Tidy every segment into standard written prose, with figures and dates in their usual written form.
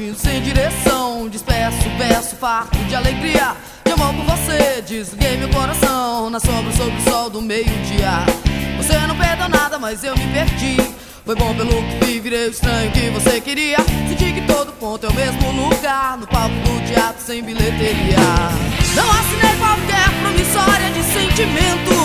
agindo sem direção, disperso, verso, farto de alegria, de amor por você. Desliguei meu coração na sombra sob o sol do meio-dia. Você não perdeu nada, mas eu me perdi. Foi bom pelo que vi, virei o estranho que você queria. Senti que todo ponto é o mesmo lugar, no palco do teatro sem bilheteria. Não assinei qualquer promissória de sentimento.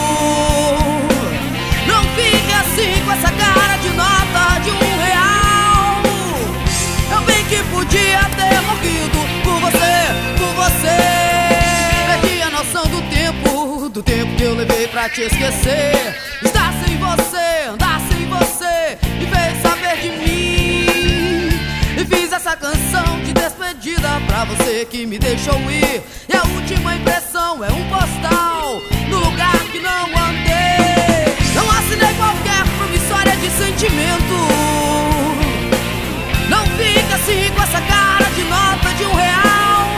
Não fique assim com essa cara de nota de R$1. Eu bem que podia ter morrido por você. Perdi a noção do tempo que eu levei pra te esquecer. Estar sem você, andar sem você, me fez saber de mim. E fiz essa canção de despedida pra você que me deixou ir. E a última impressão é um postal no lugar que não andei. Não assinei qualquer promissória de sentimento. Não fica assim com essa cara de nota de R$1.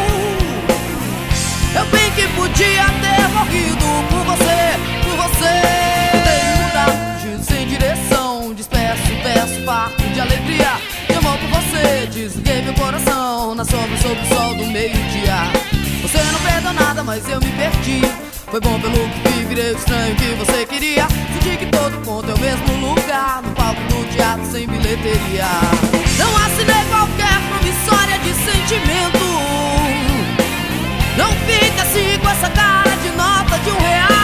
Eu bem que podia ter morrido por você. Tentei mudar, fugindo sem direção, disperso, verso, farto de alegria, de amor por você. Desliguei meu coração na sombra sob o sol do meio-dia. Você não perdeu nada, mas eu me perdi. Foi bom pelo que vi, virei o estranho que você queria. Senti que todo ponto é o mesmo lugar, no palco do teatro sem bilheteria. Não assinei qualquer promissória de sentimento. Não fica assim com essa cara de nota de R$1.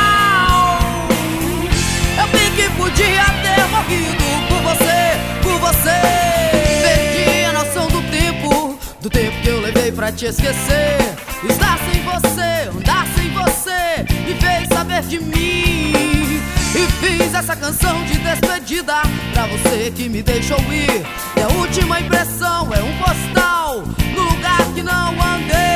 Eu bem que podia ter morrido por você. Perdi a noção do tempo que eu levei pra te esquecer. Estar sem você, andar sem você, me fez saber de mim. E fiz essa canção de despedida pra você que me deixou ir. E a última impressão é um postal no lugar que não andei.